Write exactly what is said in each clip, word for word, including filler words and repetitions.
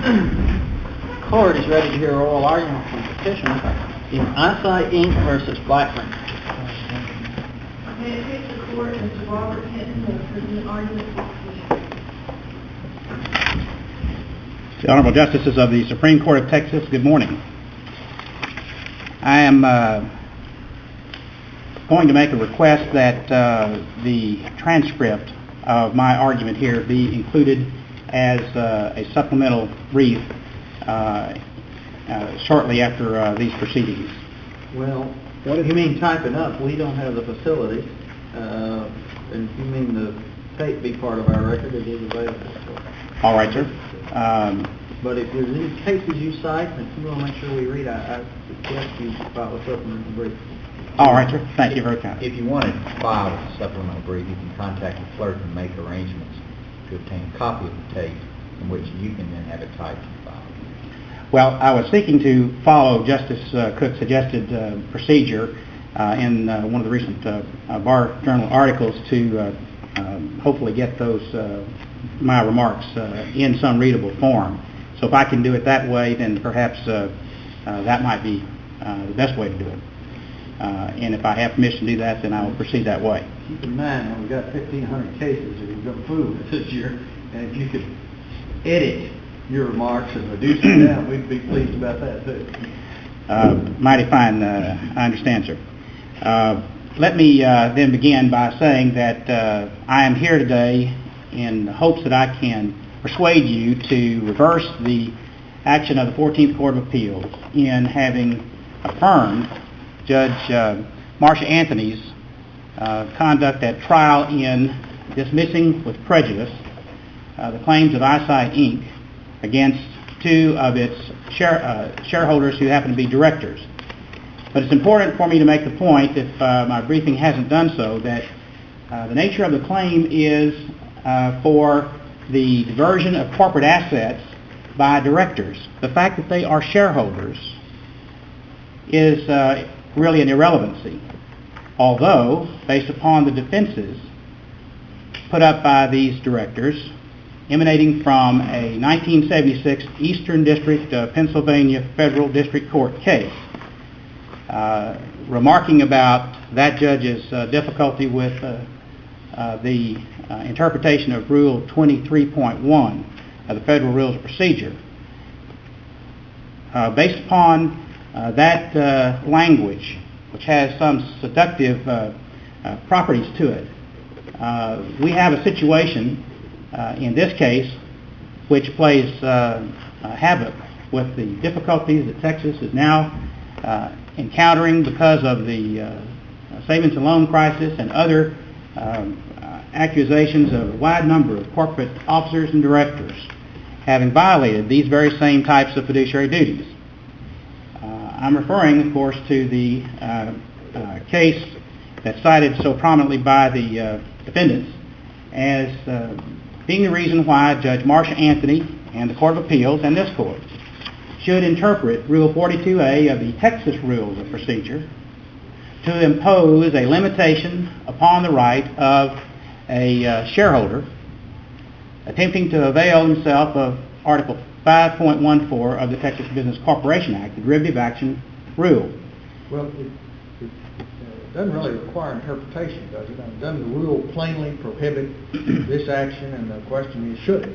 Court is ready to hear oral argument from petitioner in Eyesight Incorporated versus Blackburn. May it please the Court, Mister Robert Hinton will present argument for petitioner. The Honorable Justices of the Supreme Court of Texas, good morning. I am uh, going to make a request that uh, the transcript of my argument here be included as uh, a supplemental brief uh, uh, shortly after uh, these proceedings. Well, what if you mean typing up? We don't have the facility. Uh, and if you mean the tape be part of our record, it is available. All right, sir. Um, but if there's any cases you cite, and if you want to make sure we read, I, I suggest you file a supplemental brief. All right, sir. Thank you very much. If you want to file a supplemental brief, you can contact the clerk and make arrangements to obtain a copy of the tape, in which you can then have it typed and filed. Well, I was seeking to follow Justice uh, Cook's suggested uh, procedure uh, in uh, one of the recent uh, uh, Bar Journal articles to uh, um, hopefully get those uh, my remarks uh, in some readable form. So if I can do it that way, then perhaps uh, uh, that might be uh, the best way to do it. Uh, and if I have permission to do that, then I will proceed that way. Keep in mind, we've got fifteen hundred cases that we've gone through this year, and if you could edit your remarks and reduce them down, we'd be pleased about that too. Uh, mighty fine, uh, I understand, sir. Uh, let me uh, then begin by saying that uh, I am here today in the hopes that I can persuade you to reverse the action of the fourteenth Court of Appeals in having affirmed Judge uh, Marsha Anthony's uh, conduct at trial in dismissing with prejudice uh, the claims of Eyesight Incorporated against two of its share, uh, shareholders who happen to be directors. But it's important for me to make the point, if uh, my briefing hasn't done so, that uh, the nature of the claim is uh, for the diversion of corporate assets by directors. The fact that they are shareholders is uh, really an irrelevancy, although, based upon the defenses put up by these directors, emanating from a nineteen seventy-six Eastern District of Pennsylvania Federal District Court case, uh, remarking about that judge's uh, difficulty with uh, uh, the uh, interpretation of Rule twenty-three point one of the Federal Rules of Procedure. Uh, based upon uh, that uh, language, which has some seductive uh, uh, properties to it, uh, we have a situation uh, in this case which plays uh, uh, havoc with the difficulties that Texas is now uh, encountering because of the uh, savings and loan crisis and other um, uh, accusations of a wide number of corporate officers and directors having violated these very same types of fiduciary duties. Uh, I'm referring, of course, to the uh, uh, case that's cited so prominently by the uh, defendants as uh, being the reason why Judge Marsha Anthony and the Court of Appeals and this Court should interpret Rule forty-two A of the Texas Rules of Procedure to impose a limitation upon the right of a uh, shareholder attempting to avail himself of Article five point one four of the Texas Business Corporation Act, the derivative action rule. Well, it, it, it doesn't really require interpretation, does it? I mean, doesn't the rule plainly prohibit this action, and the question is, should it?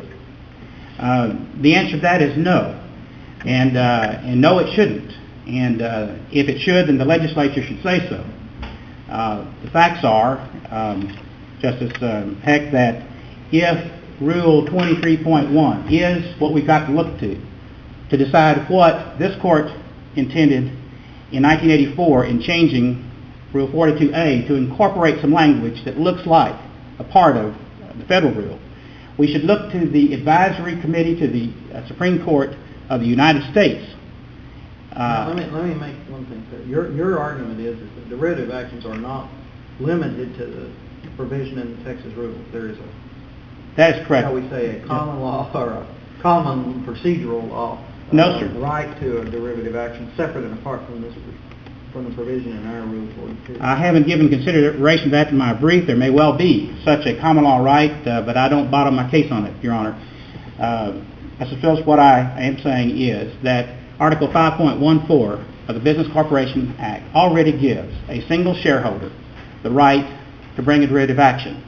Uh, the answer to that is no. And, uh, and no, it shouldn't. And uh, if it should, then the legislature should say so. Uh, the facts are, um, Justice uh, Heck, that if Rule twenty-three point one is what we've got to look to, to decide what this Court intended in nineteen eighty-four in changing Rule forty-two A to incorporate some language that looks like a part of the federal rule, we should look to the advisory committee to the uh, Supreme Court of the United States. Uh, now, let me let me make one thing clear. Your your argument is that the derivative actions are not limited to the provision in the Texas rule. There is a that is correct. Shall we say a common law or a common procedural law? No, uh, sir. Right to a derivative action separate and apart from this from the provision in our Rule forty-two. I haven't given consideration to that in my brief. There may well be such a common law right, uh, but I don't bottom my case on it, Your Honor. Uh, Mister Phillips, what I am saying is that Article five point one four of the Business Corporation Act already gives a single shareholder the right to bring a derivative action.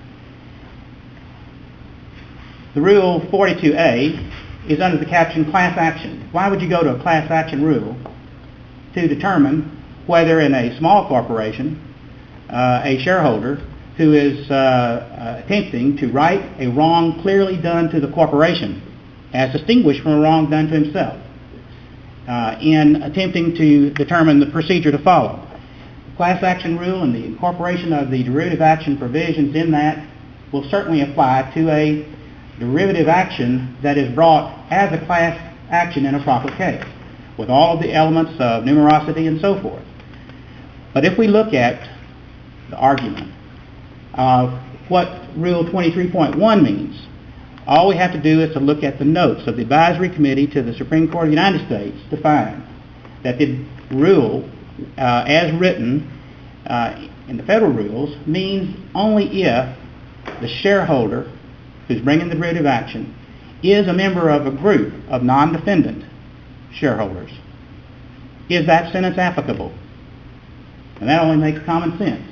The Rule forty-two A is under the caption Class Action. Why would you go to a class action rule to determine whether in a small corporation uh, a shareholder who is uh, uh, attempting to right a wrong clearly done to the corporation as distinguished from a wrong done to himself uh, in attempting to determine the procedure to follow. The class action rule and the incorporation of the derivative action provisions in that will certainly apply to a derivative action that is brought as a class action in a proper case, with all of the elements of numerosity and so forth. But if we look at the argument of what Rule twenty-three point one means, all we have to do is to look at the notes of the Advisory Committee to the Supreme Court of the United States to find that the rule, uh, as written uh, in the federal rules, means only if the shareholder who's bringing the derivative action is a member of a group of non-defendant shareholders. Is that sentence applicable? And that only makes common sense.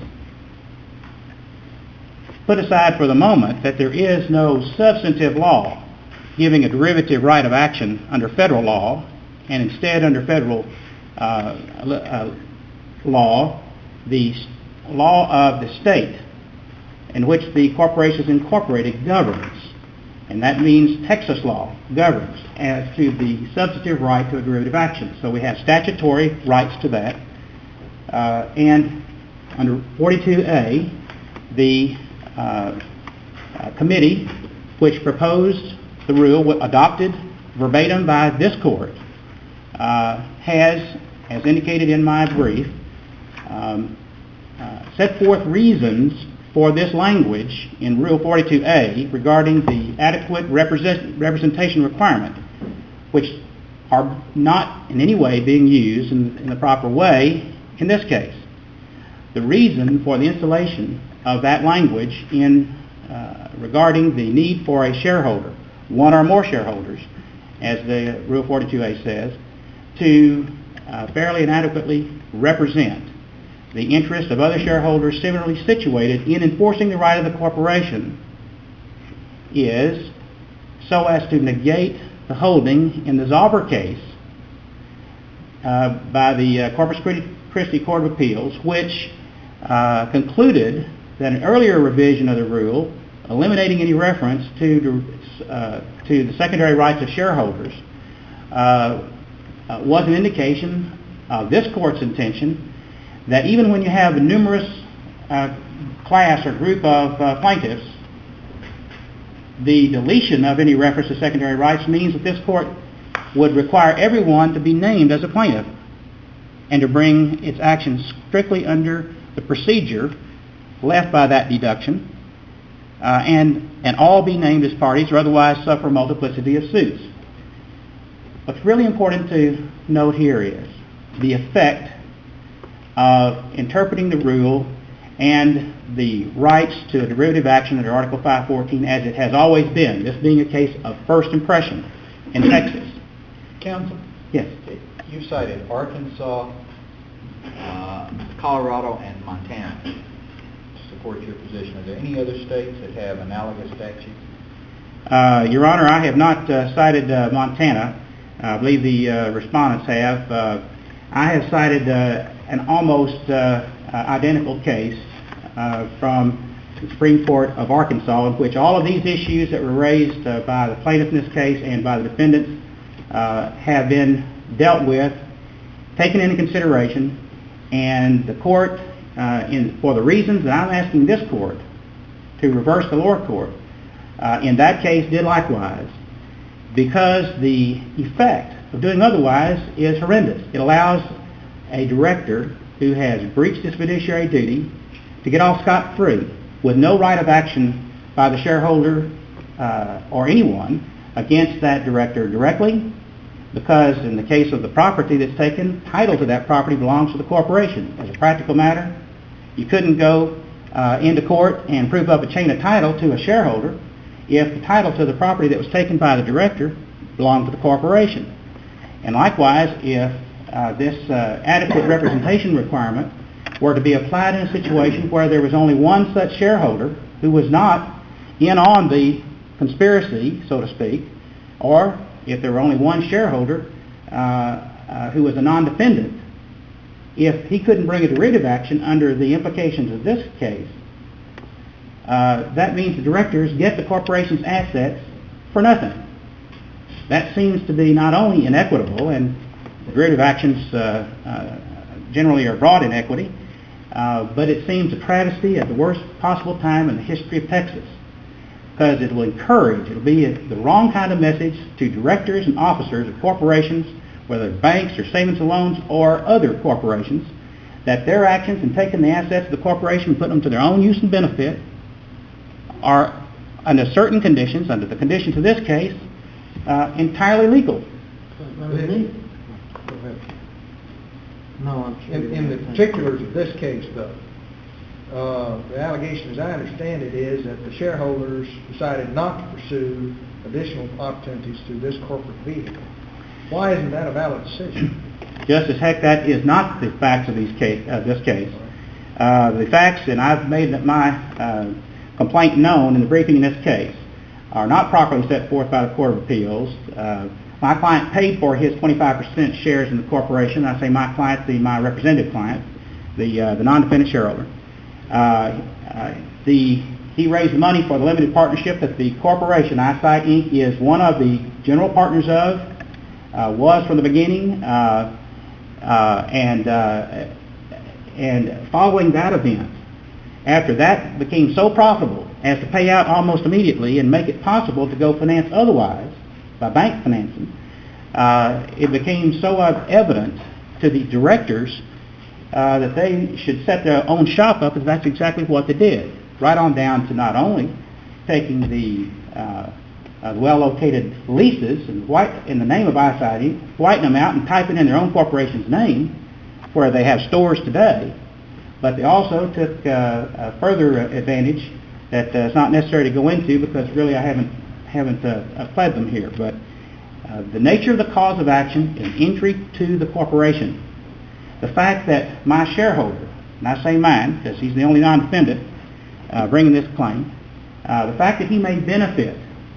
Put aside for the moment that there is no substantive law giving a derivative right of action under federal law, and instead under federal uh, uh, law, the law of the state in which the corporation is incorporated governs. And that means Texas law governs as to the substantive right to a derivative action. So we have statutory rights to that. Uh, and under forty-two A, the uh, uh, committee which proposed the rule, adopted verbatim by this court, uh, has, as indicated in my brief, um, uh, set forth reasons for this language in Rule forty-two A regarding the adequate represent, representation requirement, which are not in any way being used in, in the proper way in this case. The reason for the installation of that language in uh, regarding the need for a shareholder, one or more shareholders, as the Rule forty-two A says, to uh, fairly and adequately represent the interest of other shareholders similarly situated in enforcing the right of the corporation is so as to negate the holding in the Zauber case uh, by the uh, Corpus Christi Court of Appeals, which uh, concluded that an earlier revision of the rule, eliminating any reference to, uh, to the secondary rights of shareholders, uh, uh, was an indication of this court's intention that even when you have a numerous uh, class or group of uh, plaintiffs, the deletion of any reference to secondary rights means that this court would require everyone to be named as a plaintiff and to bring its actions strictly under the procedure left by that deduction uh, and, and all be named as parties or otherwise suffer multiplicity of suits. What's really important to note here is the effect of interpreting the rule and the rights to a derivative action under Article five fourteen as it has always been, this being a case of first impression in Texas. Counsel? Yes. You cited Arkansas, uh, Colorado, and Montana to support your position. Are there any other states that have analogous statutes? Uh, Your Honor, I have not uh, cited uh, Montana. I believe the uh, respondents have. Uh, I have cited uh, an almost uh, uh, identical case uh, from the Supreme Court of Arkansas, in which all of these issues that were raised uh, by the plaintiff in this case and by the defendants uh, have been dealt with, taken into consideration, and the court, uh, in, for the reasons that I'm asking this court to reverse the lower court, uh, in that case did likewise, because the effect of doing otherwise is horrendous. It allows a director who has breached his fiduciary duty to get off scot-free with no right of action by the shareholder uh, or anyone against that director directly, because in the case of the property that's taken, title to that property belongs to the corporation. As a practical matter, you couldn't go uh, into court and prove up a chain of title to a shareholder if the title to the property that was taken by the director belonged to the corporation. And likewise, if uh, this uh, adequate representation requirement were to be applied in a situation where there was only one such shareholder who was not in on the conspiracy, so to speak, or if there were only one shareholder uh, uh, who was a non-defendant, if he couldn't bring a derivative action under the implications of this case, uh, that means the directors get the corporation's assets for nothing. That seems to be not only inequitable, and derivative actions uh, uh, generally are brought in equity, uh, but it seems a travesty at the worst possible time in the history of Texas, because it will encourage, it will be a, the wrong kind of message to directors and officers of corporations, whether banks or savings and loans or other corporations, that their actions in taking the assets of the corporation and putting them to their own use and benefit are, under certain conditions, under the conditions of this case, uh, entirely legal. No, I'm sure. In, in the particulars of this case, though, uh, the allegation, as I understand it, is that the shareholders decided not to pursue additional opportunities through this corporate vehicle. Why isn't that a valid decision? Justice Heck, that is not the facts of these case, uh, this case. Uh, the facts, and I've made my uh, complaint known in the briefing in this case, are not properly set forth by the Court of Appeals. Uh, my client paid for his twenty-five percent shares in the corporation. I say my client, the my representative client, the uh, the non-defendant shareholder. Uh, uh, the he raised money for the limited partnership that the corporation, Eyesight Incorporated, is one of the general partners of, uh, was from the beginning, uh, uh, and uh, and following that event, after that became so profitable as to pay out almost immediately and make it possible to go finance otherwise by bank financing, uh, it became so evident to the directors uh, that they should set their own shop up, and that's exactly what they did. Right on down to not only taking the uh, uh, well-located leases and white, in the name of Eyesight Incorporated, whiten them out and type it in their own corporation's name, where they have stores today, but they also took uh, a further advantage that uh, it's not necessary to go into because really I haven't haven't uh, pled them here. But uh, the nature of the cause of action is injury to the corporation. The fact that my shareholder, and I say mine because he's the only non-defendant uh, bringing this claim, uh, the fact that he may benefit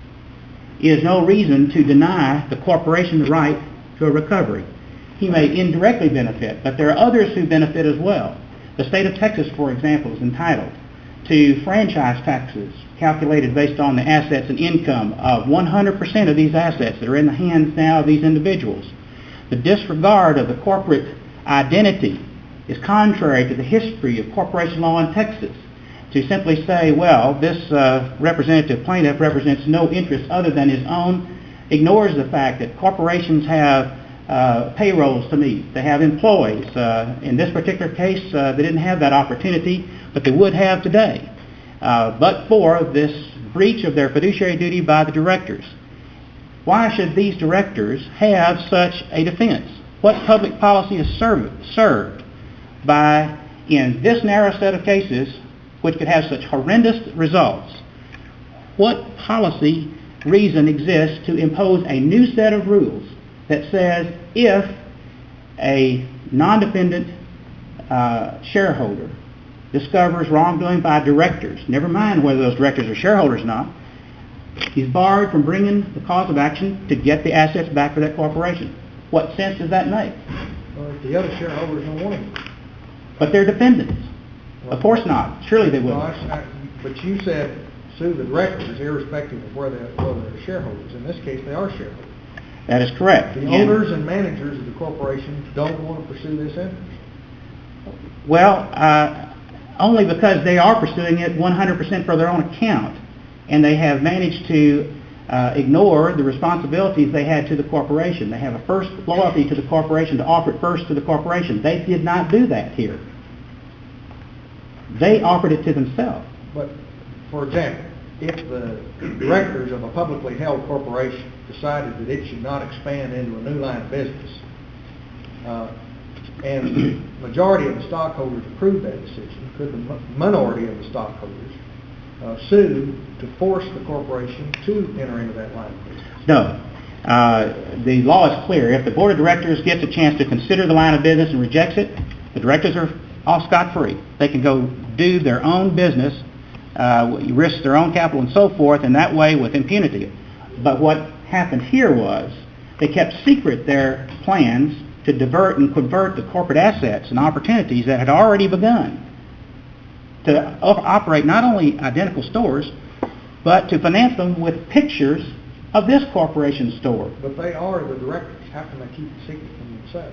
is no reason to deny the corporation the right to a recovery. He may indirectly benefit, but there are others who benefit as well. The state of Texas, for example, is entitled to franchise taxes calculated based on the assets and income of one hundred percent of these assets that are in the hands now of these individuals. The disregard of the corporate identity is contrary to the history of corporation law in Texas. To simply say, well, this uh, representative plaintiff represents no interest other than his own, ignores the fact that corporations have uh, payrolls to meet. They have employees. Uh, in this particular case, uh, they didn't have that opportunity, but they would have today. Uh, but for this breach of their fiduciary duty by the directors. Why should these directors have such a defense? What public policy is served, served by, in this narrow set of cases, which could have such horrendous results? What policy reason exists to impose a new set of rules that says if a non-defendant uh, shareholder discovers wrongdoing by directors, never mind whether those directors are shareholders or not, he's barred from bringing the cause of action to get the assets back for that corporation? What sense does that make? Well, the other shareholders don't want him. But they're defendants. Of course not. Surely they Well, wouldn't. I, I, but you said sue the directors irrespective of whether they're, whether they're shareholders. In this case, they are shareholders. That is correct. The And- owners and managers of the corporation don't want to pursue this interest. Well, uh, only because they are pursuing it one hundred percent for their own account, and they have managed to uh, ignore the responsibilities they had to the corporation. They have a first loyalty to the corporation to offer it first to the corporation. They did not do that here. They offered it to themselves. But, for example, if the directors of a publicly held corporation decided that it should not expand into a new line of business, uh, and the majority of the stockholders approved that decision, could the minority of the stockholders uh, sue to force the corporation to enter into that line of business? No. Uh, the law is clear. If the board of directors gets a chance to consider the line of business and rejects it, the directors are off scot-free. They can go do their own business, uh, risk their own capital and so forth, and that way with impunity. But what happened here was they kept secret their plans to divert and convert the corporate assets and opportunities that had already begun to op- operate not only identical stores, but to finance them with pictures of this corporation store. But they are the directors. How can they keep the secret from themselves?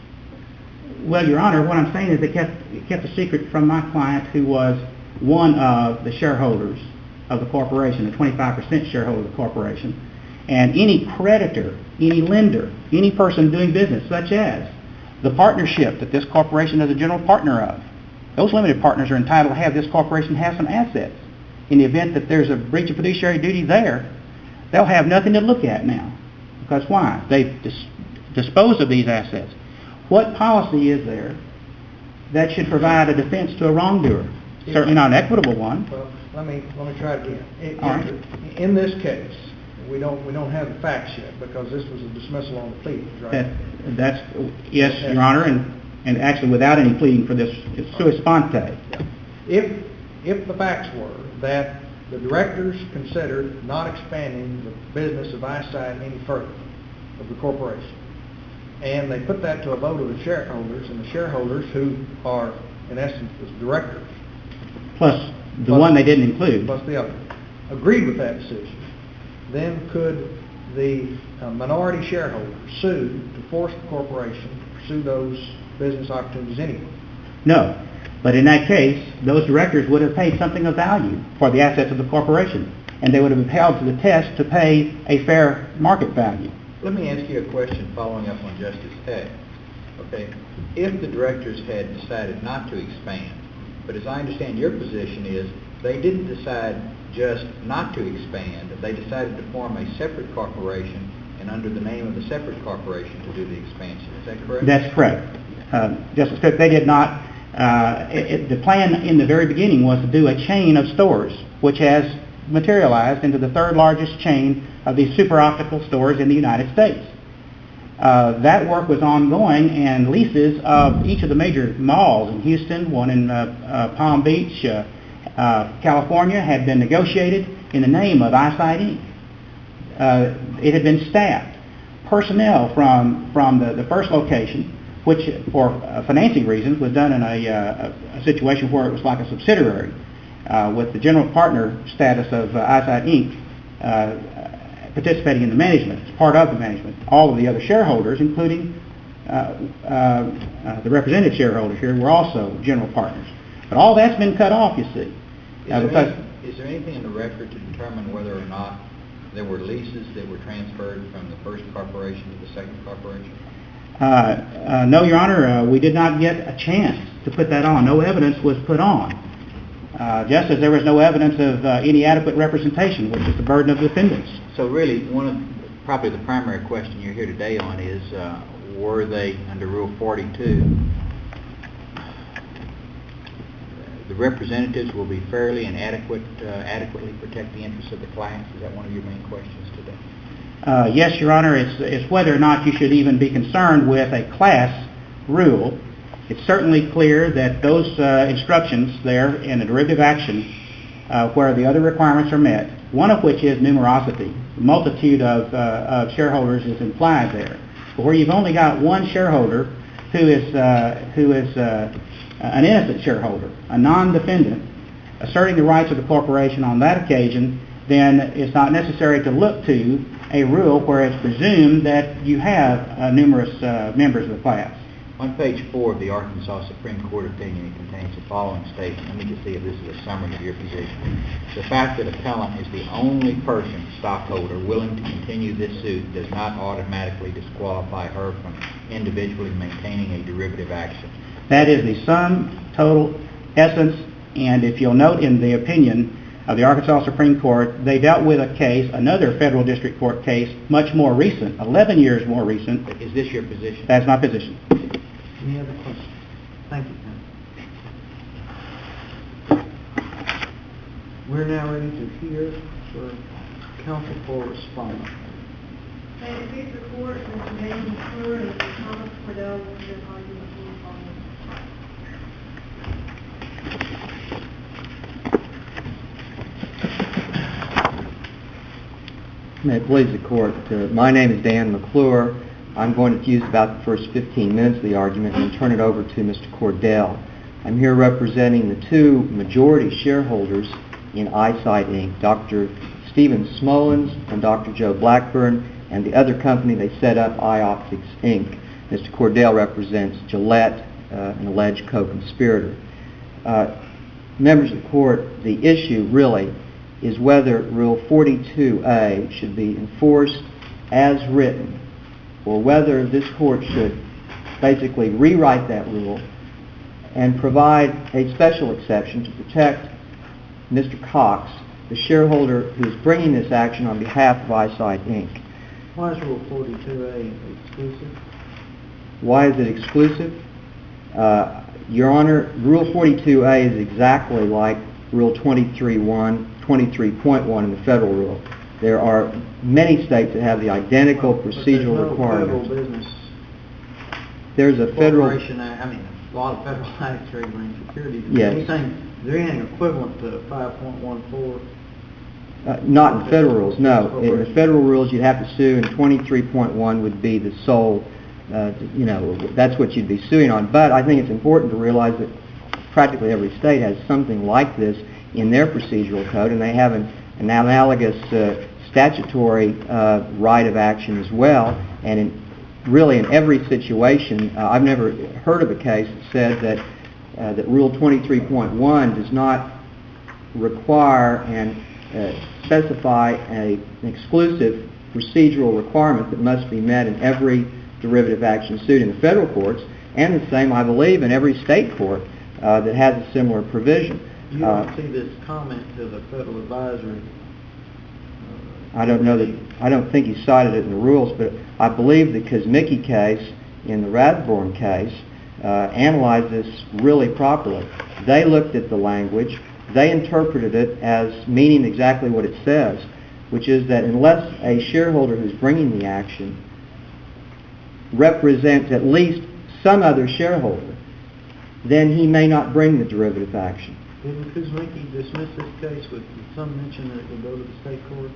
Well, Your Honor, what I'm saying is they kept, kept a secret from my client, who was one of the shareholders of the corporation, a twenty-five percent shareholder of the corporation. And any creditor, any lender, any person doing business, such as the partnership that this corporation is a general partner of, those limited partners are entitled to have this corporation have some assets. In the event that there's a breach of fiduciary duty there, they'll have nothing to look at now. Because why? They've dis- disposed of these assets. What policy is there that should provide a defense to a wrongdoer? Certainly not an equitable one. Well, let me let me try it again. In, All right. in this case, we don't we don't have the facts yet because this was a dismissal on the pleadings, right? That, that's yes, Your Honor, and, and actually without any pleading for this, it's sua sponte. Yeah. If if the facts were that the directors considered not expanding the business of Eyesight any further of the corporation, and they put that to a vote of the shareholders, and the shareholders, who are in essence the directors, Plus the plus, one they didn't include. plus the other, agreed with that decision, then could the uh, minority shareholders sue to force the corporation to pursue those business opportunities anyway? No. But in that case, those directors would have paid something of value for the assets of the corporation, and they would have been held to the test to pay a fair market value. Let me ask you a question following up on Justice Heck. Okay, if the directors had decided not to expand, but as I understand your position is they didn't decide just not to expand, they decided to form a separate corporation and under the name of a separate corporation to do the expansion. Is that correct? That's correct. Uh, Justice Cook, they did not, uh, it, it, the plan in the very beginning was to do a chain of stores, which has materialized into the third largest chain of these super optical stores in the United States. Uh, that work was ongoing, and leases of each of the major malls in Houston, one in uh, uh, Palm Beach, uh, uh, California, had been negotiated in the name of Eyesight Incorporated. Uh, it had been staffed. Personnel from, from the, the first location, which for uh, financing reasons was done in a, uh, a situation where it was like a subsidiary, uh, with the general partner status of uh, Eyesight Incorporated uh, participating in the management, as part of the management. All of the other shareholders, including uh, uh, uh, the represented shareholders here, were also general partners. But all that's been cut off, you see. Is, Uh, there, because, any, is there anything in the record to determine whether or not there were leases that were transferred from the first corporation to the second corporation? uh, uh, no, Your Honor, uh, we did not get a chance to put that on. No evidence was put on. Uh, just as there was no evidence of uh, any adequate representation, which is the burden of defendants. So really, one of probably the primary question you're here today on is, uh, were they under Rule forty-two, the representatives will be fairly and adequate, uh, adequately protect the interests of the class? Is that one of your main questions today? Uh, yes, Your Honor, it's, it's whether or not you should even be concerned with a class rule. It's certainly clear that those uh, instructions there in a derivative action uh, where the other requirements are met, one of which is numerosity. The multitude of, uh, of shareholders is implied there. But where you've only got one shareholder who is, uh, who is uh, an innocent shareholder, a non-defendant, asserting the rights of the corporation on that occasion, then it's not necessary to look to a rule where it's presumed that you have uh, numerous uh, members of the class. On page four of the Arkansas Supreme Court opinion, it contains the following statement. Let me just see if this is a summary of your position. The fact that appellant is the only person, stockholder, willing to continue this suit does not automatically disqualify her from individually maintaining a derivative action. That is the sum total essence, and if you'll note in the opinion of the Arkansas Supreme Court, they dealt with a case, another federal district court case, much more recent, eleven years more recent. Is this your position? That's my position. Any other questions? Thank you. We're now ready to hear for counsel for response. May it please the court, Mister Daniel McClure and Mister Thomas Cordell will present arguments in the following. May it please the court, uh, my name is Dan McClure. I'm going to use about the first fifteen minutes of the argument and turn it over to Mister Cordell. I'm here representing the two majority shareholders in Eyesight Incorporated, Doctor Stephen Smolens and Doctor Joe Blackburn, and the other company they set up, iOptics Incorporated. Mister Cordell represents Gillette, uh, an alleged co-conspirator. Uh, members of the court, the issue really is whether Rule forty-two A should be enforced as written, or whether this court should basically rewrite that rule and provide a special exception to protect Mister Cox, the shareholder who is bringing this action on behalf of Eyesight Incorporated. Why is Rule forty-two A exclusive? Why is it exclusive? Uh, Your Honor, Rule forty-two A is exactly like Rule twenty-three point one in the federal rule. There are many states that have the identical Well, procedural but requirements. there's no federal business There's a federal... corporation act, I mean, a lot of federal acts regulating securities. Is Yes. there anything, is there anything equivalent to five point one four? Uh, not in federal rules, no. In the federal rules, you'd have to sue, and twenty-three point one would be the sole, uh, you know, that's what you'd be suing on. But I think it's important to realize that practically every state has something like this in their procedural code, and they have an, an analogous uh, statutory uh, right of action as well. And in, really, in every situation, uh, I've never heard of a case that said that uh, that Rule twenty-three point one does not require and uh, specify a, an exclusive procedural requirement that must be met in every derivative action suit in the federal courts, and the same, I believe, in every state court uh, that has a similar provision. You don't Uh, see this comment to the Federal Advisory? Uh, I don't know that, I don't think he cited it in the rules, but I believe the Kosmicki case in the Rathborn case uh, analyzed this really properly. They looked at the language, they interpreted it as meaning exactly what it says, which is that unless a shareholder who's bringing the action represents at least some other shareholder, then he may not bring the derivative action. Didn't Kuzminski dismiss this case with some mention that it would go to the state courts?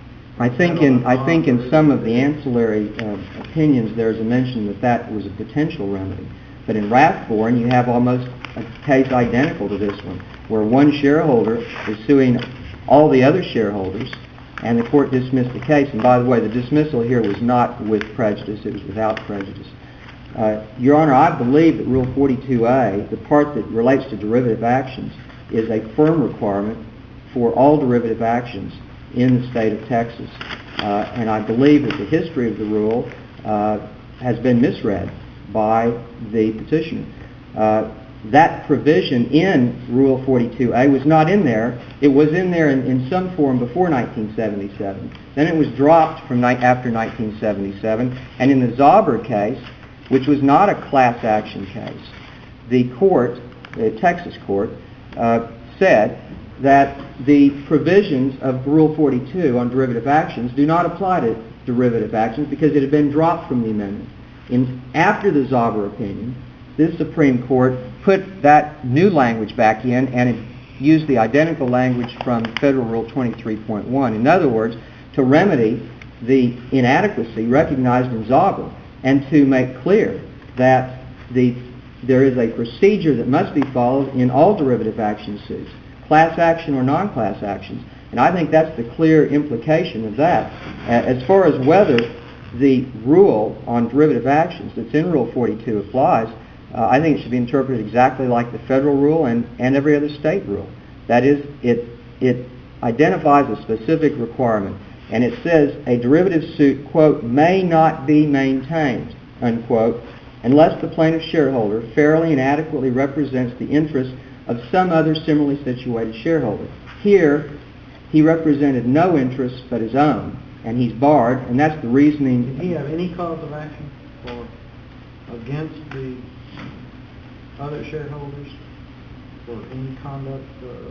I think in I think in some of the ancillary uh, opinions there's a mention that that was a potential remedy. But in Rathborn you have almost a case identical to this one, where one shareholder is suing all the other shareholders, and the court dismissed the case. And by the way, the dismissal here was not with prejudice, it was without prejudice. Uh, Your Honor, I believe that Rule forty-two A, the part that relates to derivative actions, is a firm requirement for all derivative actions in the state of Texas. Uh, and I believe that the history of the rule uh, has been misread by the petitioner. Uh, that provision in Rule forty-two A was not in there. It was in there in, in some form before nineteen seventy-seven. Then it was dropped from ni- after nineteen seventy-seven. And in the Zauber case, which was not a class action case, the court, the Texas court, uh, said that the provisions of Rule forty-two on derivative actions do not apply to derivative actions because it had been dropped from the amendment. In, after the Zauber opinion, this Supreme Court put that new language back in and it used the identical language from Federal Rule twenty-three point one. In other words, to remedy the inadequacy recognized in Zauber and to make clear that the, there is a procedure that must be followed in all derivative action suits, class action or non-class actions. And I think that's the clear implication of that. Uh, as far as whether the rule on derivative actions that's in Rule forty-two applies, uh, I think it should be interpreted exactly like the federal rule and, and every other state rule. That is, it, it identifies a specific requirement, and it says a derivative suit, quote, may not be maintained, unquote, unless the plaintiff shareholder fairly and adequately represents the interests of some other similarly situated shareholder. Here, he represented no interest but his own, and he's barred, and that's the reasoning. Did he have any cause of action for against the other shareholders for any conduct uh,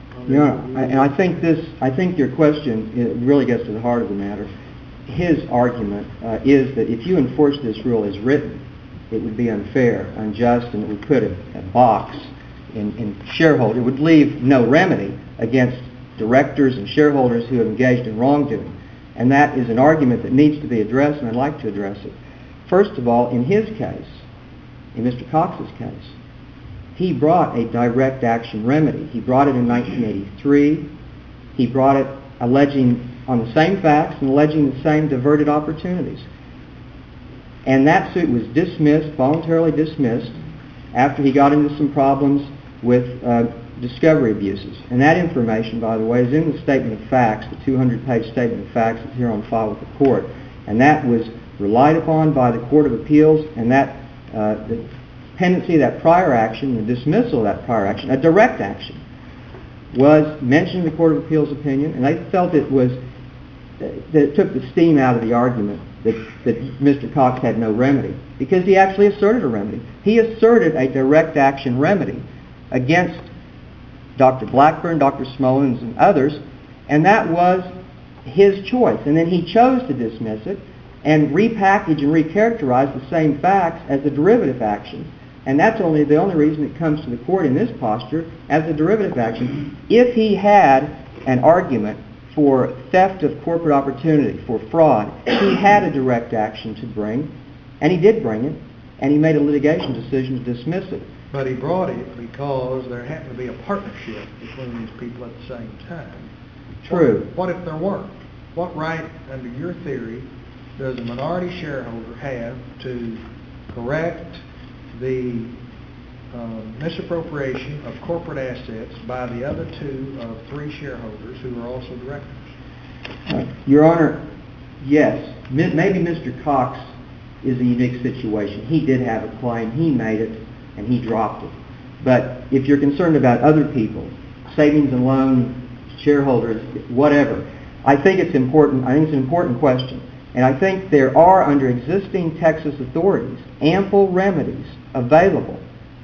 on You the- know, I- and I think this, I think your question it really gets to the heart of the matter. His argument uh, is that if you enforce this rule as written, it would be unfair, unjust, and it would put a, a box in, in shareholder. It would leave no remedy against directors and shareholders who have engaged in wrongdoing. And that is an argument that needs to be addressed, and I'd like to address it. First of all, in his case, in Mister Cox's case, he brought a direct action remedy. He brought it in nineteen eighty-three. He brought it alleging on the same facts and alleging the same diverted opportunities. And that suit was dismissed, voluntarily dismissed, after he got into some problems with uh, discovery abuses. And that information, by the way, is in the statement of facts, the two hundred page statement of facts that's here on file with the court. And that was relied upon by the Court of Appeals, and that uh, the pendency of that prior action, the dismissal of that prior action, a direct action, was mentioned in the Court of Appeals opinion, and they felt it was that it took the steam out of the argument that, that Mister Cox had no remedy, because he actually asserted a remedy. He asserted a direct action remedy against Doctor Blackburn, Doctor Smollins, and others, and that was his choice. And then he chose to dismiss it and repackage and recharacterize the same facts as a derivative action. And that's only the only reason it comes to the court in this posture as a derivative action. If he had an argument for theft of corporate opportunity, for fraud, he had a direct action to bring, and he did bring it, and he made a litigation decision to dismiss it. But he brought it because there happened to be a partnership between these people at the same time. True. What, what if there weren't? What right, under your theory, does a minority shareholder have to correct the uh, misappropriation of corporate assets by the other two of three shareholders who are also directors? Uh, Your Honor, yes. M- maybe Mister Cox is a unique situation. He did have a claim, he made it, and he dropped it. But if you're concerned about other people, savings and loan shareholders, whatever, I think it's important. I think it's an important question. And I think there are, under existing Texas authorities, ample remedies available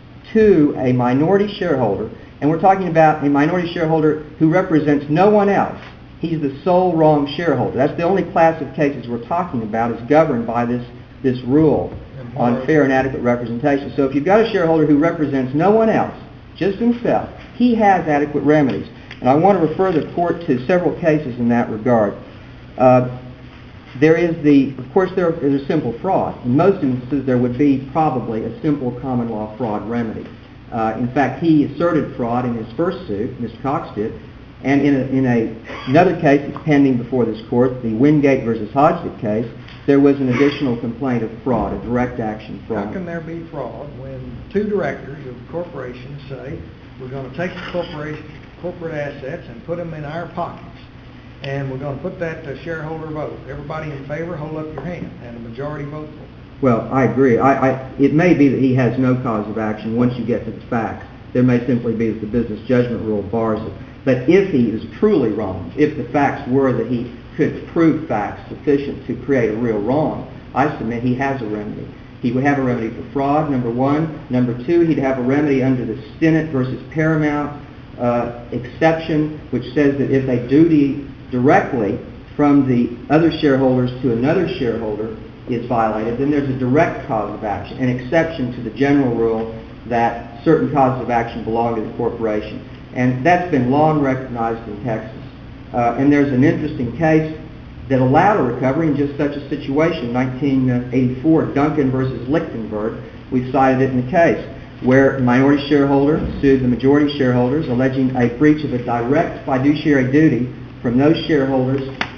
to a minority shareholder. And we're talking about a minority shareholder who represents no one else. He's the sole wrong shareholder. That's the only class of cases we're talking about is governed by this, this rule on fair and adequate representation. So if you've got a shareholder who represents no one else, just himself, he has adequate remedies. And I want to refer the court to several cases in that regard. Uh, There is the, of course, there is a simple fraud. In most instances, there would be probably a simple common law fraud remedy. Uh, in fact, he asserted fraud in his first suit, Mister Cox did, and in, a, in a, another case that's pending before this court, the Wingate versus Hodgson case, there was an additional complaint of fraud, a direct action fraud. How can there be fraud when two directors of a corporation say, we're going to take the corporation, corporate assets and put them in our pockets, and we're going to put that to shareholder vote. Everybody in favor, hold up your hand, and a majority vote for it. Well, I agree. I, I, it may be that he has no cause of action once you get to the facts. There may simply be that the business judgment rule bars it. But if he is truly wrong, if the facts were that he could prove facts sufficient to create a real wrong, I submit he has a remedy. He would have a remedy for fraud, number one. Number two, he'd have a remedy under the Stinnett versus Paramount uh, exception, which says that if a duty directly from the other shareholders to another shareholder is violated, then there's a direct cause of action, an exception to the general rule that certain causes of action belong to the corporation. And that's been long recognized in Texas. Uh, and there's an interesting case that allowed a recovery in just such a situation, nineteen eighty-four, Duncan versus Lichtenberg. We cited it in the case where a minority shareholder sued the majority shareholders, alleging a breach of a direct fiduciary duty from those shareholders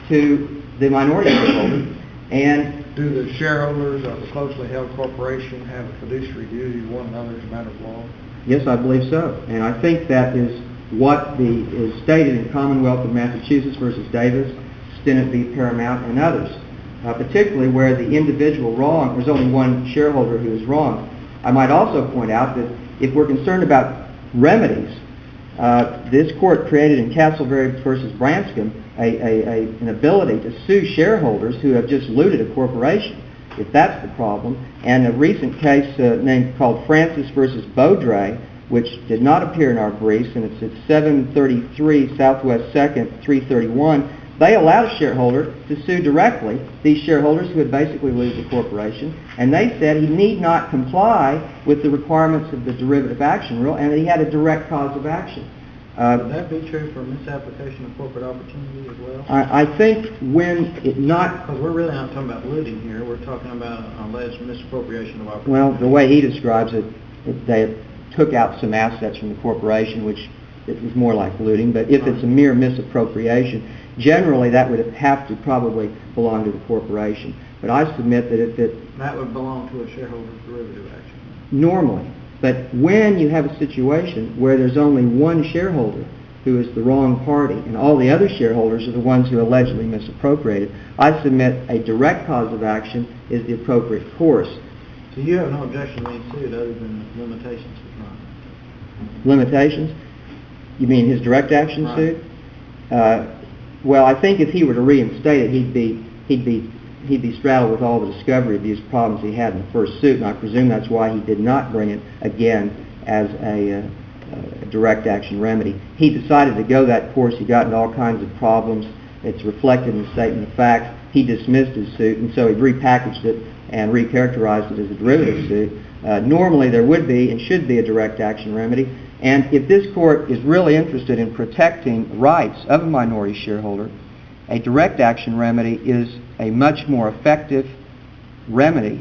to the minority shareholder. And do the shareholders of a closely held corporation have a fiduciary duty to one another as a matter of law? Yes, I believe so. And I think that is what the, is stated in Commonwealth of Massachusetts versus Davis, Stinnett v. Paramount, and others, uh, particularly where the individual wrong, there's only one shareholder who is wrong. I might also point out that if we're concerned about remedies, uh, this court created in Castleberry versus Branscombe a, a, a, an ability to sue shareholders who have just looted a corporation, if that's the problem. And a recent case uh, named called Francis versus Beaudre which did not appear in our briefs, and it's at seven thirty-three Southwest second, three thirty-one, they allowed a shareholder to sue directly these shareholders who had basically lose the corporation, and they said he need not comply with the requirements of the derivative action rule, and that he had a direct cause of action. Uh, Would that be true for misapplication of corporate opportunity as well? I, I think when it not... Because we're really not talking about looting here, we're talking about alleged misappropriation of opportunity. Well, the way he describes it, it they took out some assets from the corporation, which it was more like looting, but if it's a mere misappropriation, generally that would have to probably belong to the corporation. But I submit that if it... That would belong to a shareholder's derivative action. Normally. But when you have a situation where there's only one shareholder who is the wrong party and all the other shareholders are the ones who allegedly misappropriated, I submit a direct cause of action is the appropriate course. So you have no objection to being sued other than limitations of crime? Limitations? You mean his direct action Right. suit? Uh, well, I think if he were to reinstate it, he'd be he'd be he'd be straddled with all the discovery abuse problems he had in the first suit, and I presume that's why he did not bring it again as a, uh, a direct action remedy. He decided to go that course. He got into all kinds of problems. It's reflected in the statement of facts. He dismissed his suit, and so he repackaged it and recharacterized it as a derivative suit. Uh, normally there would be and should be a direct action remedy, and if this court is really interested in protecting rights of a minority shareholder, a direct action remedy is a much more effective remedy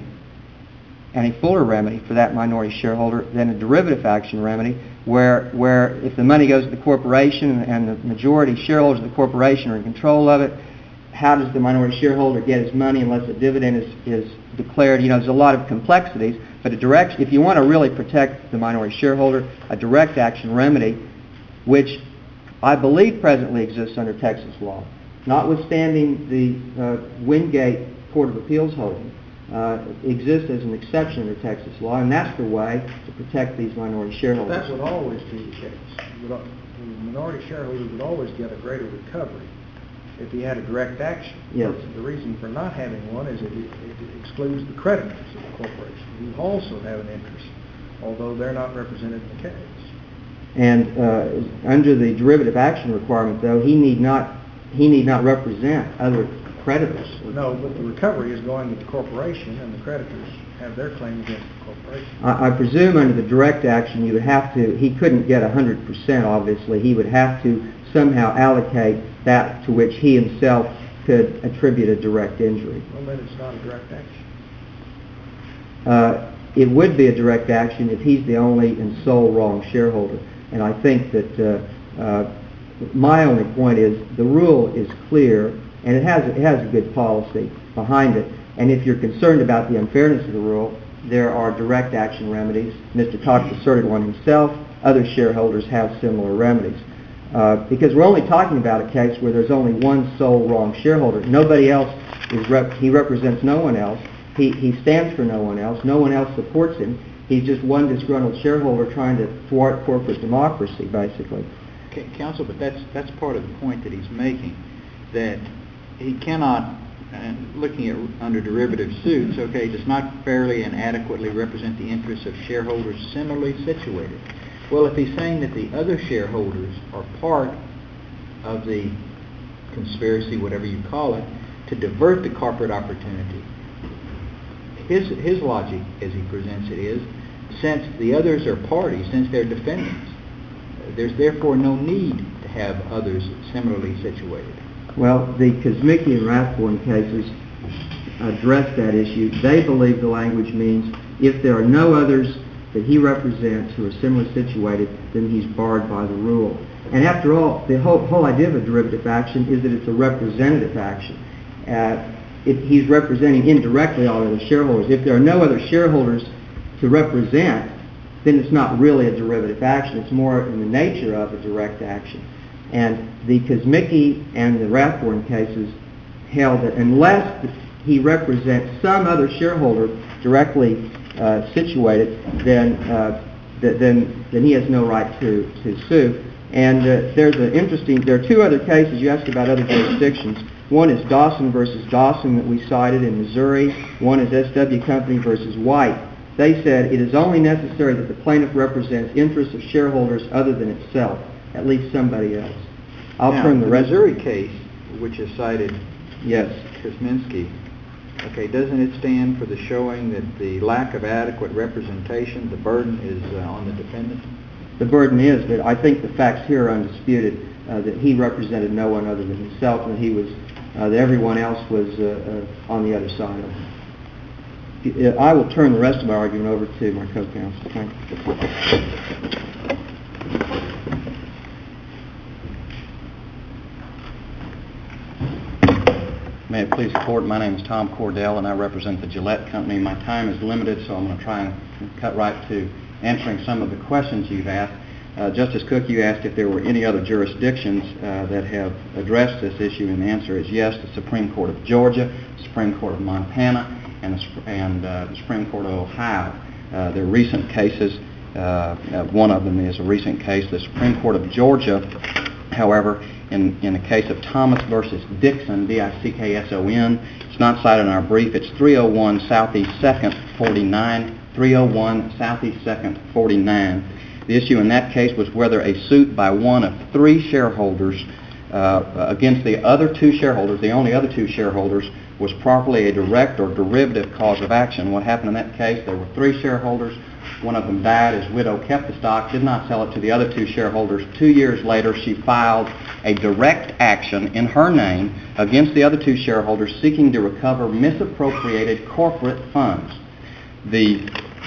and a fuller remedy for that minority shareholder than a derivative action remedy where where if the money goes to the corporation and the majority shareholders of the corporation are in control of it, how does the minority shareholder get his money unless a dividend is, is declared? You know, there's a lot of complexities, but a direct, if you want to really protect the minority shareholder, a direct action remedy, which I believe presently exists under Texas law, notwithstanding the uh, Wingate Court of Appeals holding, uh, exists as an exception under Texas law, and that's the way to protect these minority shareholders. That would always be the case. Would al- The minority shareholder would always get a greater recovery if he had a direct action. Yes. The reason for not having one is it, it excludes the creditors of the corporation, who also have an interest, although they're not represented in the case. And uh, under the derivative action requirement, though, he need not he need not represent other creditors. No, but the recovery is going to the corporation, and the creditors have their claim against the corporation. I, I presume under the direct action, you would have to. He couldn't get one hundred percent. Obviously, he would have to somehow allocate that to which he himself could attribute a direct injury. Well, then it's not a direct action. Uh, it would be a direct action if he's the only and sole wrong shareholder. And I think that uh, uh, my only point is the rule is clear, and it has it has a good policy behind it. And if you're concerned about the unfairness of the rule, there are direct action remedies. Mister Cox asserted one himself. Other shareholders have similar remedies. Uh, because we're only talking about a case where there's only one sole wrong shareholder. Nobody else is rep- he represents no one else. He he stands for no one else. No one else supports him. He's just one disgruntled shareholder trying to thwart corporate democracy, basically. Okay, counsel, but that's that's part of the point that he's making, that he cannot, uh, looking at under derivative suits, okay, does not fairly and adequately represent the interests of shareholders similarly situated. Well, if he's saying that the other shareholders are part of the conspiracy, whatever you call it, to divert the corporate opportunity, his his logic, as he presents it, is since the others are parties, since they're defendants, there's therefore no need to have others similarly situated. Well, the Kosmicki and Rathborn cases address that issue. They believe the language means if there are no others that he represents who are similarly situated, then he's barred by the rule. And after all, the whole, whole idea of a derivative action is that it's a representative action. Uh, it, he's representing indirectly all other shareholders. If there are no other shareholders to represent, then it's not really a derivative action. It's more in the nature of a direct action. And the Kosmicki and the Rathborn cases held that unless he represents some other shareholder directly uh, situated, then, uh, th- then then he has no right to, to sue. And uh, there's an interesting, there are two other cases. You asked about other jurisdictions. One is Dawson versus Dawson that we cited in Missouri. One is S W Company versus White. They said it is only necessary that the plaintiff represents interests of shareholders other than itself, at least somebody else. I'll now, turn the, the rest Missouri case, which is cited, yes. Kosminski, okay, doesn't it stand for the showing that the lack of adequate representation, the burden is uh, on the defendant? The burden is, but I think the facts here are undisputed, uh, that he represented no one other than himself, and that he was, uh, that everyone else was uh, uh, on the other side of him. I will turn the rest of my argument over to my co-counsel. Thank you. May it please the Court, my name is Tom Cordell and I represent the Gillette Company. My time is limited, so I'm going to try and cut right to answering some of the questions you've asked. Uh, Justice Cook, you asked if there were any other jurisdictions uh, that have addressed this issue, and the answer is yes. The Supreme Court of Georgia, the Supreme Court of Montana, and the, and, uh, the Supreme Court of Ohio. Uh, there are recent cases. Uh, uh, one of them is a recent case. The Supreme Court of Georgia, however, in, in the case of Thomas versus Dixon, D I C K S O N, it's not cited in our brief. It's three oh one Southeast second forty-nine, three oh one Southeast second forty-nine. The issue in that case was whether a suit by one of three shareholders uh, against the other two shareholders, the only other two shareholders, was properly a direct or derivative cause of action. What happened in that case, there were three shareholders. One of them died. His widow kept the stock, did not sell it to the other two shareholders. Two years later, she filed a direct action in her name against the other two shareholders seeking to recover misappropriated corporate funds. The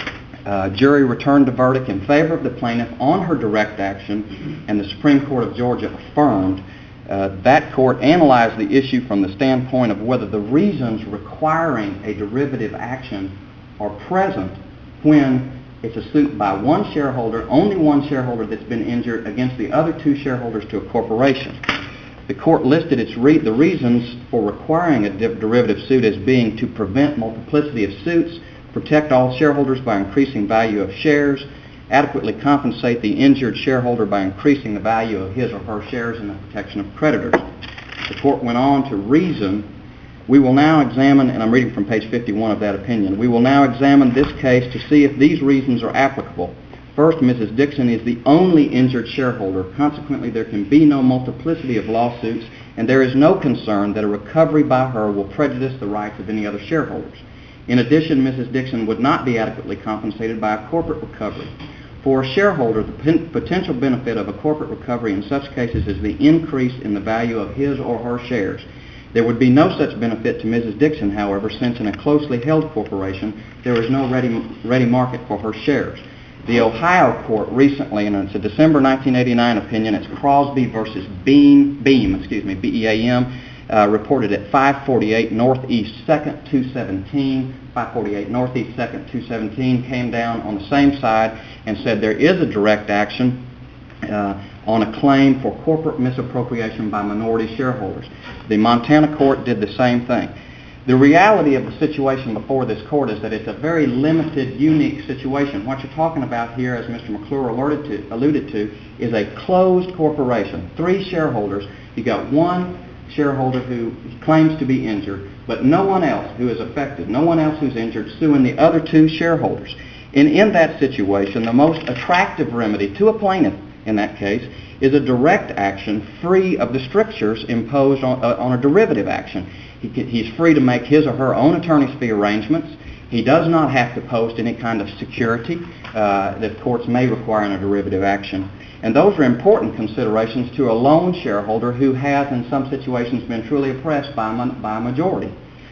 Uh, jury returned a verdict in favor of the plaintiff on her direct action, and the Supreme Court of Georgia affirmed. Uh, that court analyzed the issue from the standpoint of whether the reasons requiring a derivative action are present when it's a suit by one shareholder, only one shareholder that's been injured, against the other two shareholders to a corporation. The court listed its re- the reasons for requiring a de- derivative suit as being to prevent multiplicity of suits, protect all shareholders by increasing value of shares, adequately compensate the injured shareholder by increasing the value of his or her shares, and the protection of creditors. The court went on to reason, we will now examine, and I'm reading from page fifty-one of that opinion, we will now examine this case to see if these reasons are applicable. First, Missus Dixon is the only injured shareholder. Consequently, there can be no multiplicity of lawsuits, and there is no concern that a recovery by her will prejudice the rights of any other shareholders. In addition, Missus Dixon would not be adequately compensated by a corporate recovery. For a shareholder, the p- potential benefit of a corporate recovery in such cases is the increase in the value of his or her shares. There would be no such benefit to Missus Dixon, however, since in a closely held corporation, there is no ready, ready market for her shares. The Ohio court recently, and it's a December nineteen eighty-nine opinion, it's Crosby versus Beam, Beam, excuse me, B E A M, Uh, reported at five forty-eight Northeast second two seventeen, five forty-eight Northeast second two seventeen, came down on the same side and said there is a direct action uh, on a claim for corporate misappropriation by minority shareholders. The Montana court did the same thing. The reality of the situation before this court is that it's a very limited, unique situation. What you're talking about here, as Mister McClure alluded to, alluded to, is a closed corporation. Three shareholders. You got one shareholder who claims to be injured, but no one else who is affected, no one else who's injured, suing the other two shareholders. And in that situation, the most attractive remedy to a plaintiff in that case is a direct action free of the strictures imposed on, uh, on a derivative action. He can, he's free to make his or her own attorney's fee arrangements. He does not have to post any kind of security uh, that courts may require in a derivative action. And those are important considerations to a lone shareholder who has, in some situations, been truly oppressed by a, by a majority.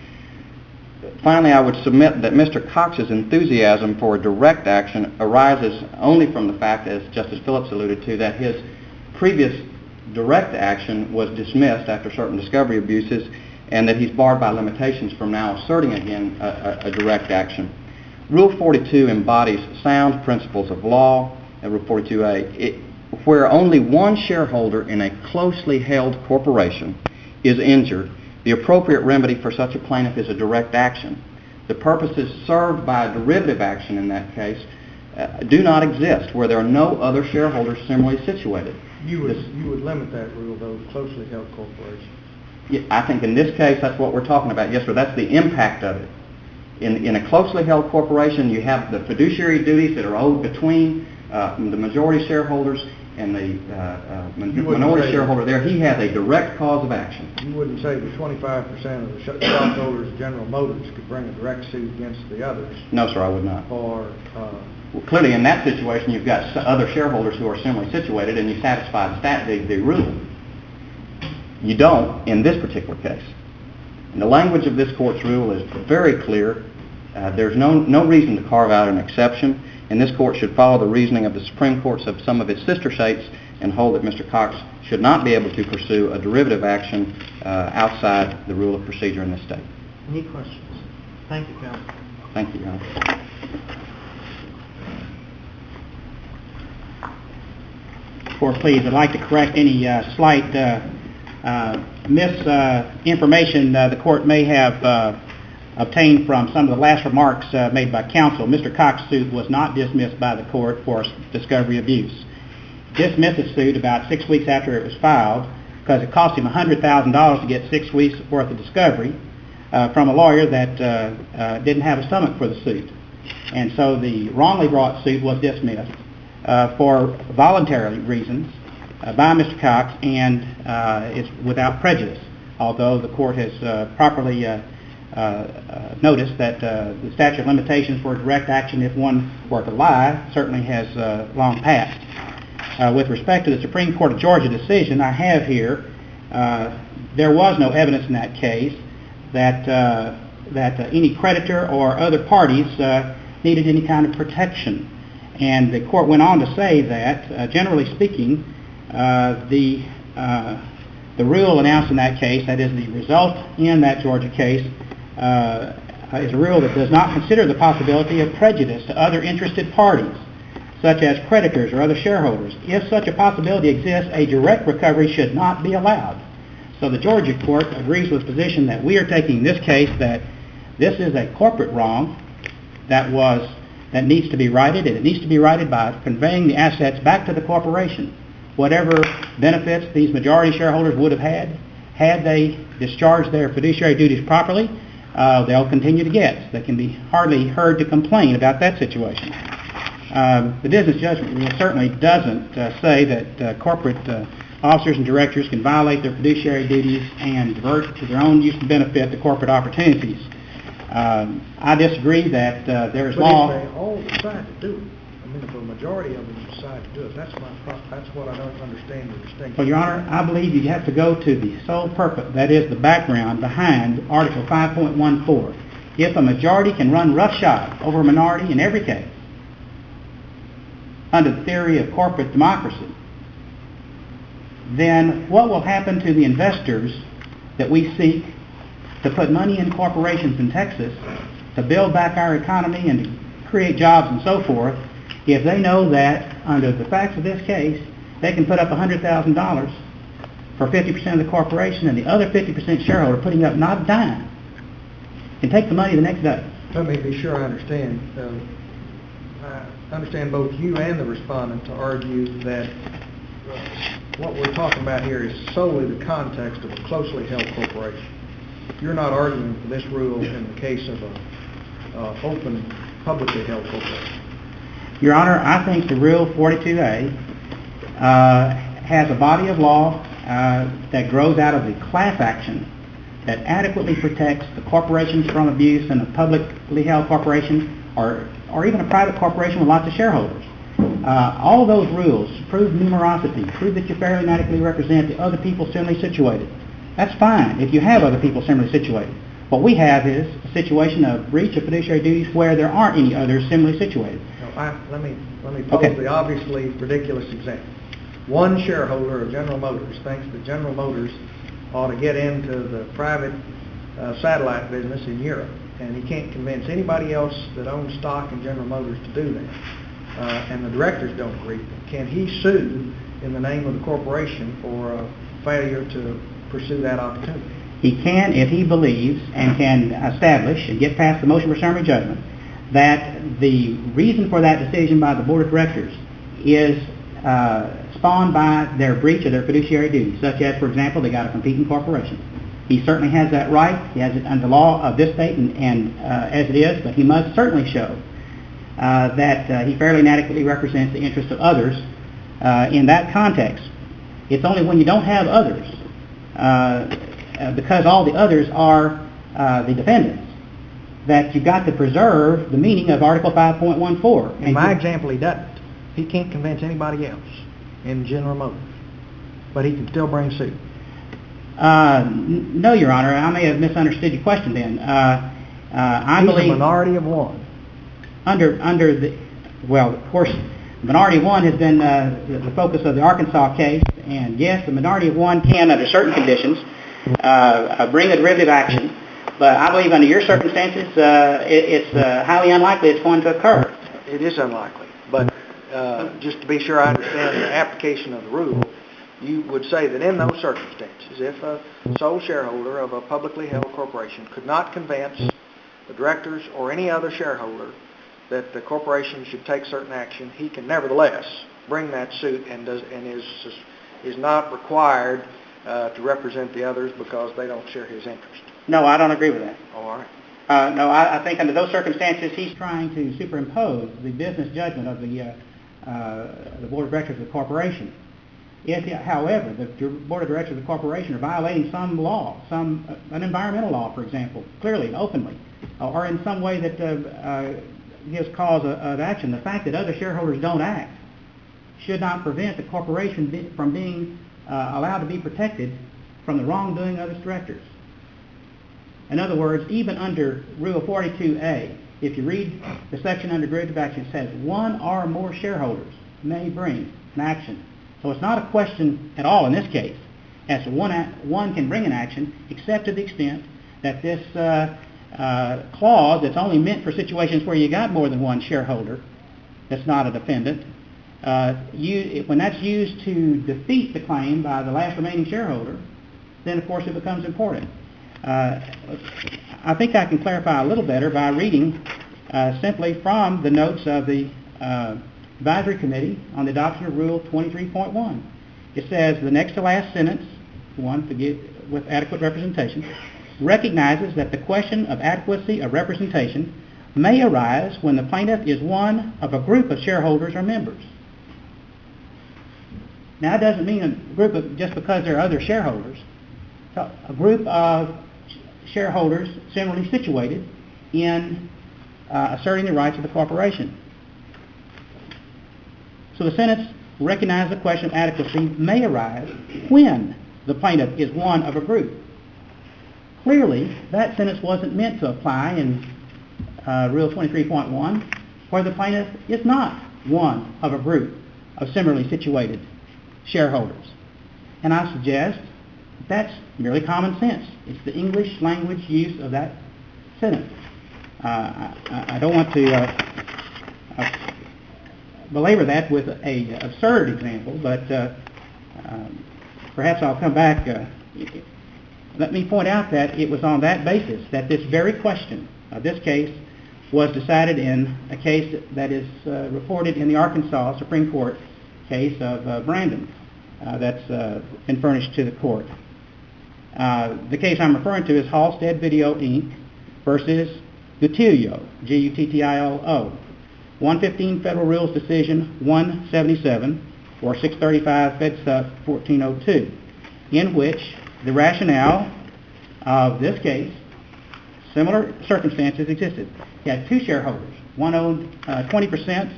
Finally, I would submit that Mister Cox's enthusiasm for a direct action arises only from the fact, as Justice Phillips alluded to, that his previous direct action was dismissed after certain discovery abuses, and that he's barred by limitations from now asserting again a, a, a direct action. Rule forty-two embodies sound principles of law, uh, Rule forty-two A, it, where only one shareholder in a closely held corporation is injured. The appropriate remedy for such a plaintiff is a direct action. The purposes served by a derivative action in that case uh, do not exist where there are no other shareholders similarly situated. You would, This, you would limit that rule, though, to closely held corporations. yeah, I think in this case that's what we're talking about. Yes, sir, that's the impact of it. In, in a closely held corporation, you have the fiduciary duties that are owed between uh, the majority shareholders and the uh, uh, min- You wouldn't minority say- shareholder there. He has a direct cause of action. You wouldn't say that twenty-five percent of the sh- stockholders of General Motors could bring a direct suit against the others No, sir, I would not. for, uh, Well, clearly, in that situation, you've got s- other shareholders who are similarly situated, and you satisfy the, stat- the, the rule. You don't in this particular case. And the language of this court's rule is very clear. Uh, there's no, no reason to carve out an exception, and this court should follow the reasoning of the Supreme Courts of some of its sister states and hold that Mister Cox should not be able to pursue a derivative action uh, outside the rule of procedure in this state. Any questions? Thank you, counsel. Thank you, Your Honor. Court, please, I'd like to correct any uh, slight uh, uh, misinformation uh, the court may have uh, obtained from some of the last remarks uh, made by counsel. Mister Cox's suit was not dismissed by the court for discovery abuse. Dismissed the suit about six weeks after it was filed because it cost him one hundred thousand dollars to get six weeks worth of discovery uh, from a lawyer that uh, uh, didn't have a stomach for the suit. And so the wrongly brought suit was dismissed uh, for voluntary reasons uh, by Mister Cox, and uh, it's without prejudice, although the court has uh, properly uh, uh, uh, noticed that uh, the statute of limitations for direct action if one were to lie certainly has uh, long passed. Uh, with respect to the Supreme Court of Georgia decision, I have here, uh, there was no evidence in that case that uh, that uh, any creditor or other parties uh, needed any kind of protection. And the court went on to say that, uh, generally speaking, uh, the uh, the rule announced in that case, that is the result in that Georgia case, uh, is a rule that does not consider the possibility of prejudice to other interested parties, such as creditors or other shareholders. If such a possibility exists, a direct recovery should not be allowed. So the Georgia court agrees with the position that we are taking in this case, that this is a corporate wrong that was that needs to be righted, and it needs to be righted by conveying the assets back to the corporation. Whatever benefits these majority shareholders would have had, had they discharged their fiduciary duties properly, uh, they'll continue to get. They can be hardly heard to complain about that situation. Um, the business judgment rule certainly doesn't uh, say that uh, corporate uh, officers and directors can violate their fiduciary duties and divert to their own use and benefit the corporate opportunities. Um, I disagree that uh, there is but law. if they all decide to do it, I mean, if a majority of them decide to do it, that's my pro- that's what I don't understand the distinction. Well, Your Honor, I believe you have to go to the sole purpose, that is the background behind Article five point one four. If a majority can run roughshod over a minority in every case, under the theory of corporate democracy, then what will happen to the investors that we seek to put money in corporations in Texas to build back our economy and to create jobs and so forth, if they know that under the facts of this case, they can put up one hundred thousand dollars for fifty percent of the corporation, and the other fifty percent shareholder putting up not a dime can take the money the next day? Let me be sure I understand. Um, I understand both you and the respondent to argue that uh, what we're talking about here is solely the context of a closely held corporation. You're not arguing for this rule in the case of a uh, open, publicly held corporation. Your Honor, I think the Rule forty-two A uh, has a body of law uh, that grows out of the class action that adequately protects the corporations from abuse, and a publicly held corporation or, or even a private corporation with lots of shareholders. Uh, all those rules prove numerosity, prove that you fairly and adequately represent the other people similarly situated. That's fine if you have other people similarly situated. What we have is a situation of breach of fiduciary duties where there aren't any others similarly situated. Now, I, let me let me pose Okay. the obviously ridiculous example. One shareholder of General Motors thinks that General Motors ought to get into the private uh, satellite business in Europe, and he can't convince anybody else that owns stock in General Motors to do that. Uh, and the directors don't agree. Can he sue in the name of the corporation for a failure to pursue that opportunity? He can if he believes and can establish and get past the motion for summary judgment that the reason for that decision by the board of directors is uh, spawned by their breach of their fiduciary duties, such as, for example, they got a competing corporation. He certainly has that right. He has it under the law of this state and, and uh, as it is, but he must certainly show uh, that uh, he fairly and adequately represents the interests of others uh, in that context. It's only when you don't have others, uh, uh, because all the others are uh, the defendants, that you've got to preserve the meaning of Article five point one four. In my example, he doesn't. He can't convince anybody else in General Motors, but he can still bring suit. Uh, n- no, Your Honor. I may have misunderstood your question then. Uh, uh, I He's believe a minority of one. under under the well, of course, minority of one has been uh, the, the focus of the Arkansas case, and yes, the minority of one can, under certain conditions, uh, uh, bring a derivative action. But I believe under your circumstances, uh, it, it's uh, highly unlikely it's going to occur. It is unlikely, but uh, just to be sure I understand the application of the rule, you would say that in those circumstances, if a sole shareholder of a publicly held corporation could not convince the directors or any other shareholder that the corporation should take certain action, he can nevertheless bring that suit and does and is is not required uh, to represent the others because they don't share his interest. No, I don't agree with that. Oh, all right. Uh, no, I, I think under those circumstances, he's trying to superimpose the business judgment of the uh, uh, the board of directors of the corporation. If, however, the board of directors of the corporation are violating some law, some uh, an environmental law, for example, clearly and openly, or in some way that uh, uh, gives cause of, of action, the fact that other shareholders don't act should not prevent the corporation be, from being uh, allowed to be protected from the wrongdoing of its directors. In other words, even under Rule forty-two A, if you read the section under derivative action, it says one or more shareholders may bring an action. So it's not a question at all in this case as to one, one can bring an action, except to the extent that this uh, uh, clause that's only meant for situations where you got more than one shareholder that's not a defendant, uh, you, when that's used to defeat the claim by the last remaining shareholder, then of course it becomes important. Uh, I think I can clarify a little better by reading uh, simply from the notes of the uh, Advisory Committee on the adoption of Rule twenty-three point one. It says the next to last sentence, one to get with adequate representation, recognizes that the question of adequacy of representation may arise when the plaintiff is one of a group of shareholders or members. Now, that doesn't mean a group of, just because there are other shareholders. So a group of shareholders similarly situated in uh, asserting the rights of the corporation. So the sentence, recognize the question of adequacy may arise when the plaintiff is one of a group. Clearly, that sentence wasn't meant to apply in uh, Rule twenty-three point one, where the plaintiff is not one of a group of similarly situated shareholders. And I suggest that's merely common sense. It's the English language use of that sentence. Uh, I, I don't want to uh, uh, belabor that with a absurd example, but uh, um, perhaps I'll come back. Uh, let me point out that it was on that basis that this very question of this case was decided in a case that is uh, reported in the Arkansas Supreme Court case of uh, Brandon uh, that's uh, been furnished to the court. Uh, the case I'm referring to is Halstead Video, Incorporated versus Guttillo, G U T T I L O, one fifteen Federal Rules Decision one seventy-seven, or six thirty-five Fed Sup fourteen oh two, in which the rationale of this case, similar circumstances existed. You had two shareholders. One owned uh, twenty percent.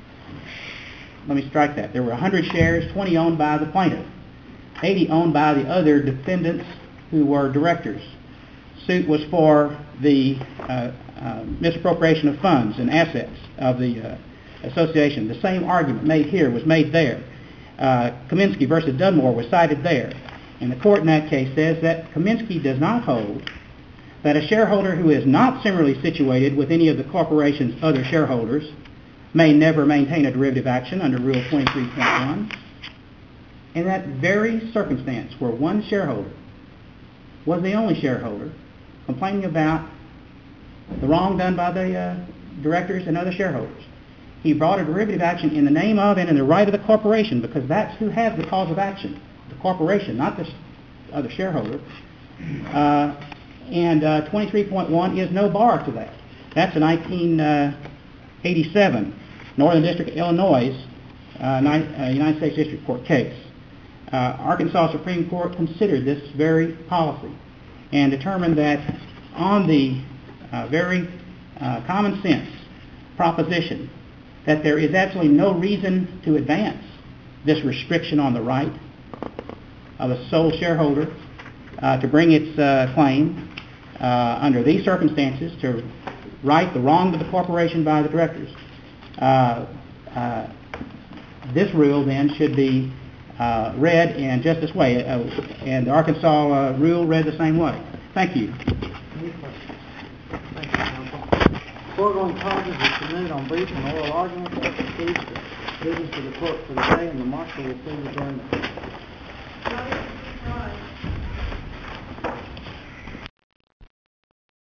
Let me strike that. There were one hundred shares, twenty owned by the plaintiff, eighty owned by the other defendants who were directors. Suit was for the uh, uh, misappropriation of funds and assets of the uh, association. The same argument made here was made there. Uh, Kaminsky versus Dunmore was cited there. And the court in that case says that Kaminsky does not hold that a shareholder who is not similarly situated with any of the corporation's other shareholders may never maintain a derivative action under Rule twenty-three point one. In that very circumstance where one shareholder was the only shareholder complaining about the wrong done by the uh, directors and other shareholders, he brought a derivative action in the name of and in the right of the corporation, because that's who has the cause of action, the corporation, not this other shareholder. Uh, and uh, twenty-three point one is no bar to that. That's a nineteen eighty-seven Northern District of Illinois uh, ni- uh, United States District Court case. Uh, Arkansas Supreme Court considered this very policy and determined that on the uh, very uh, common sense proposition that there is absolutely no reason to advance this restriction on the right of a sole shareholder uh, to bring its uh, claim uh, under these circumstances to right the wrong of the corporation by the directors. Uh, uh, this rule then should be uh, read in just this way, uh, and the Arkansas uh, rule read the same way. Thank you. Any questions? Thank you, counsel. Foregoing causes are submitted on brief and oral argument. That concludes the business of the court for the day, and the marshal will please adjourn the